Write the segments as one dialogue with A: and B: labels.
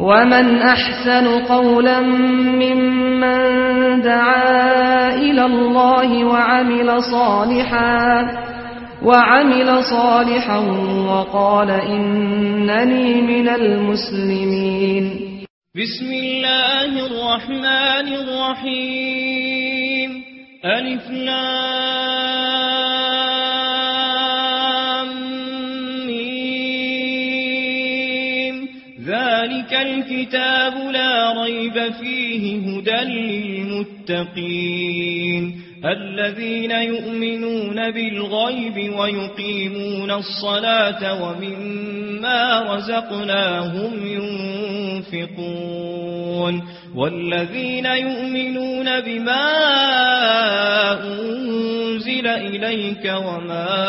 A: ومن أحسن قولا ممن دعا إلى الله وعمل صالحا وقال إنني من المسلمين.
B: بسم الله الرحمن الرحيم. ألف لام ميم. ذلك الكتاب لا ريب فيه هدى للمتقين الذين يؤمنون بالغيب ويقيمون الصلاة ومما رزقناهم ينفقون والذين يؤمنون بما أنزل إليك وما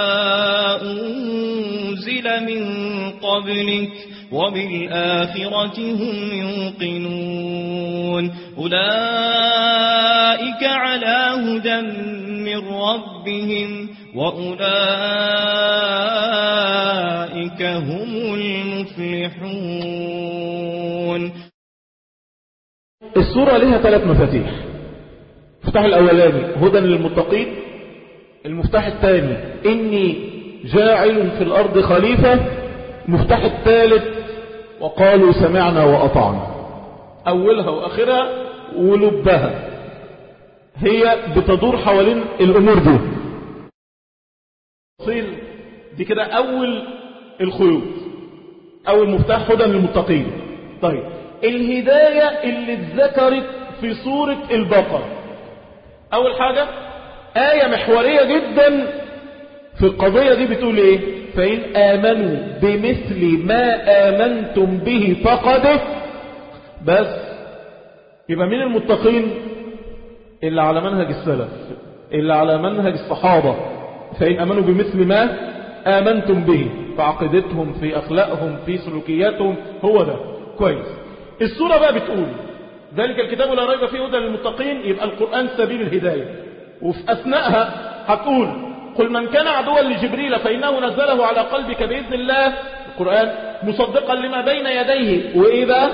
B: أنزل من قبلك وبالآخرة هم يوقنون أولئك على هدى من ربهم وأولئك هم المفلحون.
C: السورة لها 3 مفاتيح. المفتاح الأولاني هدى للمتقين، المفتاح الثاني إني جاعل في الأرض خليفة، المفتاح الثالث وقالوا سمعنا وأطعنا. أولها وآخرها ولبها هي بتدور حوالين الأمور دي. دي كده أول الخيوط، أول مفتاح هدى للمتقين. طيب الهداية اللي اتذكرت في سورة البقرة، أول حاجة آية محورية جدا في القضية دي بتقول إيه؟ فإن آمنوا بمثل ما آمنتم به فقد بس. يبقى مين المتقين؟ اللي على منهج السلف، اللي على منهج الصحابة. فإن آمنوا بمثل ما آمنتم به، في عقيدتهم، في أخلاقهم، في سلوكياتهم، هو ده كويس. السورة بقى بتقول ذلك الكتاب لا ريب فيه هدى للمتقين، يبقى القرآن سبيل الهداية. وفي أثناءها هتقول قل من كان عدوا لجبريل فإنه نزله على قلبك بإذن الله، القرآن مصدقا لما بين يديه، وإيه بقى؟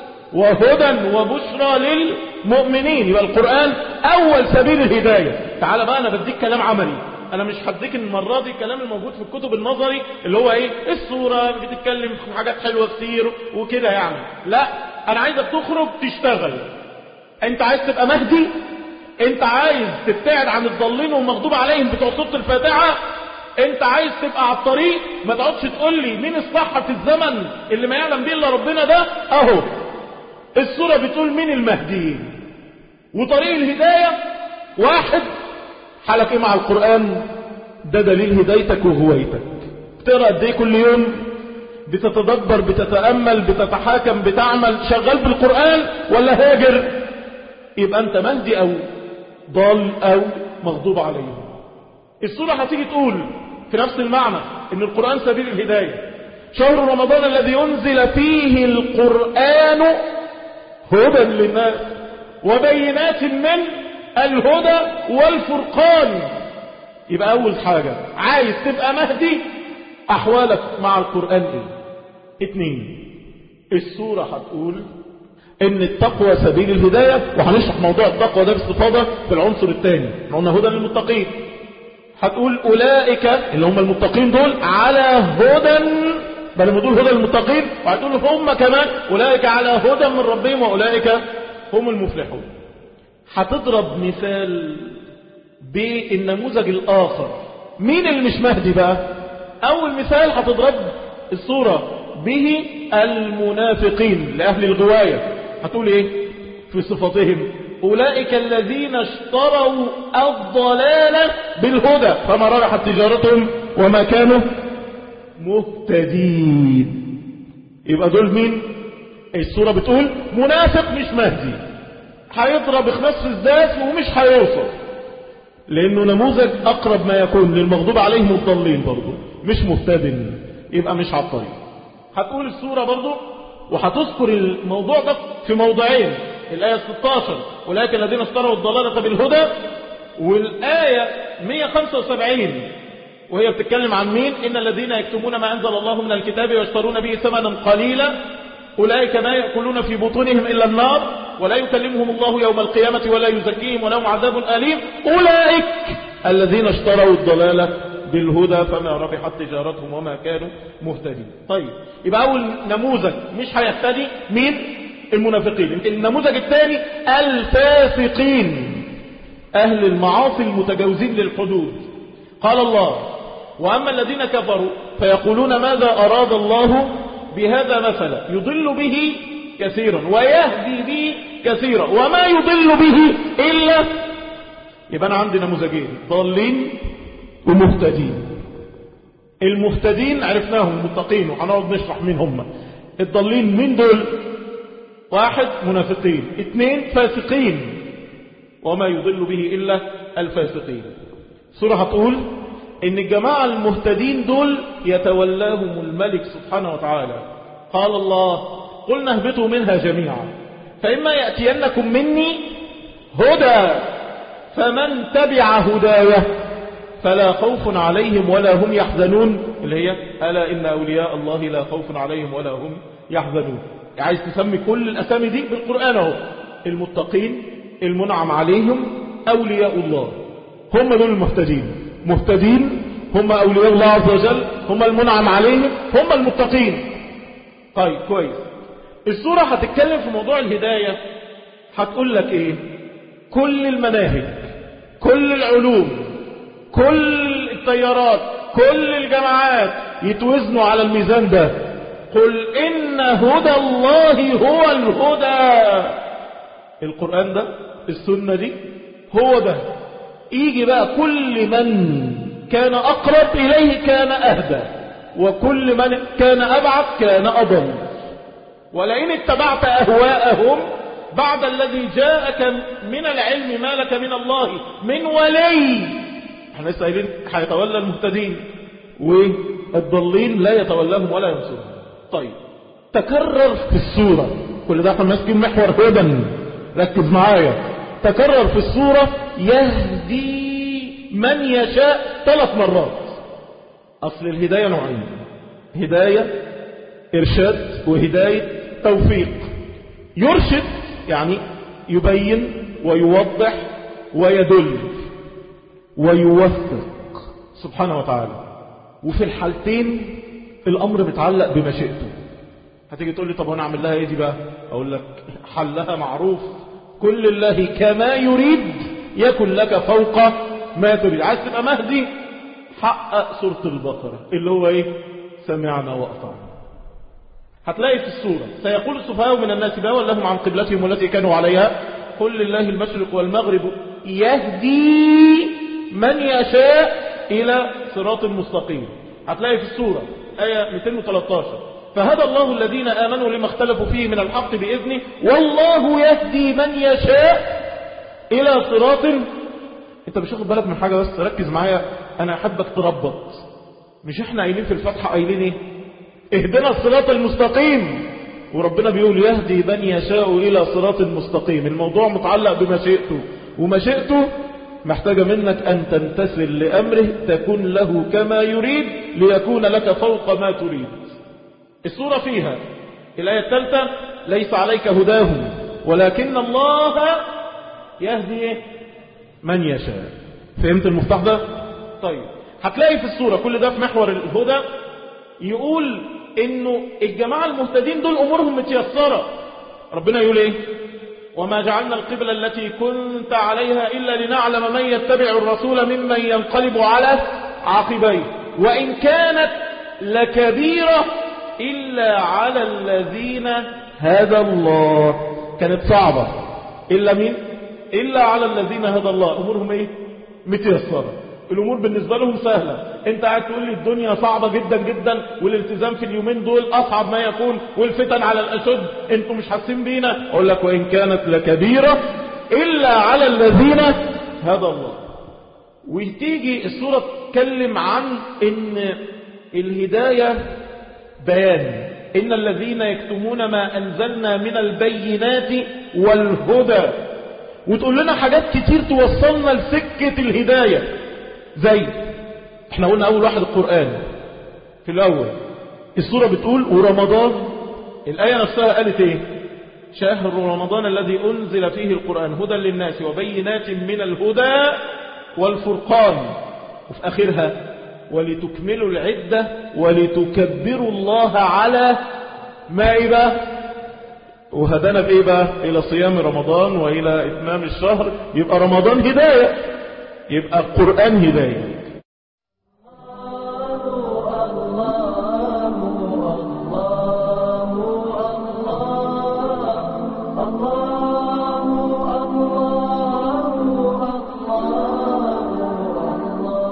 C: وهدى وبشرى للمؤمنين. يبقى القرآن أول سبيل الهداية. تعال بقى أنا بديك كلام عملي، أنا مش هديك المرة دي الكلام الموجود في الكتب النظري اللي هو إيه السورة بتتكلم في حاجات حلوة كتير وكده يعني. لا، أنا عايزك تخرج تشتغل. أنت عايز تبقى مهدي؟ أنت عايز تبتعد عن الضالين والمغضوب عليهم بتوع سورة الفاتحة؟ أنت عايز تبقى على الطريق؟ ما تقعدش تقول لي مين الصح في الزمن اللي ما يعلم به إلا ربنا ده. أهو السورة بتقول مين المهديين وطريق الهداية. واحد، حالك ايه مع القرآن؟ ده دليل هدايتك وهويتك. بتقرأ قد ايه كل يوم؟ بتتدبر، بتتأمل، بتتحاكم، بتعمل، شغال بالقرآن ولا هاجر؟ يبقى انت مهدي او ضال او مغضوب عليه. السورة هتيجي تقول في نفس المعنى ان القرآن سبيل الهداية. شهر رمضان الذي ينزل فيه القرآن هدى للناس وبينات من الهدى والفرقان. يبقى أول حاجة عايز تبقى مهدي، أحوالك مع القرآن إيه؟ 2، السورة هتقول إن التقوى سبيل الهداية، وهنشرح موضوع التقوى ده باستفاضة في العنصر الثاني. قلنا هدى للمتقين. هتقول أولئك اللي هم المتقين دول على هدى، بل دول هدى للمتقين، وهتقول هم كمان أولئك على هدى من ربهم وأولئك هم المفلحون. هتضرب مثال بالنموذج الآخر. مين اللي مش مهدي بقى؟ أول مثال هتضرب الصورة به المنافقين لأهل الغواية. هتقول إيه في صفاتهم؟ أولئك الذين اشتروا الضلالة بالهدى فما ربحت تجارتهم وما كانوا مهتدين. يبقى دول مين؟ الصورة بتقول منافق مش مهدي، هيضرب خماس في الزاس ومش هيوصل، لأنه نموذج أقرب ما يكون للمغضوب عليهم الضالين، برضو مش مهتد، يبقى مش على الطريق. هتقول السورة برضو وهتذكر الموضوع ده في موضعين، الآية 16 أولئك الذين اشتروا الضلالة بالهدى، والآية 175 وهي بتتكلم عن مين؟ إن الذين يكتمون ما أنزل الله من الكتاب ويشترون به ثمنا قليلا أولئك ما يأكلون في بطونهم إلا النار ولا يكلمهم الله يوم القيامة ولا يزكيهم ولهم عذاب أليم أولئك الذين اشتروا الضلالة بالهدى فما ربحت تجارتهم وما كانوا مهتدين. طيب يبقى أول نموذج مش هيهتدي مين؟ المنافقين. النموذج الثاني الفاسقين، أهل المعاصي المتجاوزين للحدود. قال الله وأما الذين كفروا فيقولون ماذا أراد الله بهذا مثلا يضل به كثيرا ويهدي به كثيرا وما يضل به إلا. يبقى أنا عندي نموذجين، ضالين ومهتدين. المهتدين عرفناهم المتقين وهنقعد نشرح مين هم. الضالين مين دول؟ واحد منافقين، اثنين فاسقين، وما يضل به إلا الفاسقين. سورة هتقول إن الجماعة المهتدين دول يتولاهم الملك سبحانه وتعالى. قال الله قلنا اهبطوا منها جميعا فإما يأتينكم مني هدى فمن تبع هدايه فلا خوف عليهم ولا هم يحزنون، اللي هي ألا إن أولياء الله لا خوف عليهم ولا هم يحزنون. عايز تسمي كل الأسامي دي بالقرآن اهو. المتقين المنعم عليهم أولياء الله، هم دول المهتدين. مهتدين هم أولياء الله عز وجل، هم المنعم عليهم، هم المتقين. طيب كويس. السورة هتتكلم في موضوع الهداية، هتقول لك ايه؟ كل المناهج، كل العلوم، كل التيارات، كل الجماعات يتوزنوا على الميزان ده. قل إن هدى الله هو الهدى. القرآن ده، السنة دي، هو ده. يجي بقى كل من كان أقرب إليه كان أهدى، وكل من كان أبعد كان أضل. ولئن اتبعت أهواءهم بعد الذي جاءك من العلم ما لك من الله من ولي. احنا لسه قايلين هيتولى المهتدين والضالين لا يتولاهم ولا ينصرهم. طيب تكرر في السورة، كل ده احنا ماسكين محور هدى، ركز معايا. تكرر في السورة يهدي من يشاء 3 مرات. اصل الهداية نوعين، هداية ارشاد وهداية توفيق. يرشد يعني يبين ويوضح ويدل ويوفق سبحانه وتعالى. وفي الحالتين الامر متعلق بمشيئته. هتيجي تقول لي طب وانا اعمل لها ايه دي بقى؟ اقول لك حلها معروف، كل الله كما يريد يكن لك فوق ما تريد. عايز تبقى مهدي حقق سورة البقرة اللي هو ايه؟ سمعنا وأطعنا. هتلاقي في السورة سيقول السفهاء من الناس ما ولاهم عن قبلتهم التي كانوا عليها قل لله المشرق والمغرب يهدي من يشاء إلى صراط مستقيم. هتلاقي في السورة آية 213 فهدى الله الذين آمنوا لما اختلفوا فيه من الحق بإذنه والله يهدي من يشاء إلى صراط. انت مش واخد بالك من حاجة، بس ركز معايا، انا احبك تربط. مش احنا قايلين في الفتحة قايلين ايه؟ اهدنا الصراط المستقيم، وربنا بيقول يهدي من يشاء الى صراط مستقيم. الموضوع متعلق بمشيئته، ومشيئته محتاجة منك ان تمتثل لامره تكون له كما يريد ليكون لك فوق ما تريد. السورة فيها الآية الثالثة ليس عليك هداهم ولكن الله يهدي من يشاء. فهمت المفتاح ده؟ طيب هتلاقي في السورة كل ده في محور الهدى يقول انه الجماعة المهتدين دول امورهم متيسرة. ربنا يقول ايه؟ وما جعلنا القبلة التي كنت عليها الا لنعلم من يتبع الرسول ممن ينقلب على عقبيه وان كانت لكبيرة الا على الذين هدى الله. كانت صعبة الا مين؟ إلا على الذين هدى الله. أمورهم إيه؟ متيسرة. الأمور بالنسبة لهم سهلة. أنت قاعد تقول لي الدنيا صعبة جدا جدا والالتزام في اليومين دول أصعب ما يكون والفتن على الأشد، أنتم مش حاسين بينا. أقول لك وإن كانت لكبيرة إلا على الذين هدى الله. وتيجي السورة تتكلم عن إن الهداية بيان، إن الذين يكتمون ما أنزلنا من البينات والهدى، وتقول لنا حاجات كتير توصلنا لسكة الهداية. زي احنا قلنا اول واحد القرآن في الاول. السورة بتقول ورمضان الآية نفسها قالت ايه؟ شهر رمضان الذي أنزل فيه القرآن هدى للناس وبينات من الهدى والفرقان، وفي آخرها ولتكملوا العدة ولتكبروا الله على ما إيه بقى؟ وهدانا بإيه بقى؟ إلى صيام رمضان وإلى إتمام الشهر. يبقى رمضان هداية، يبقى القرآن هداية.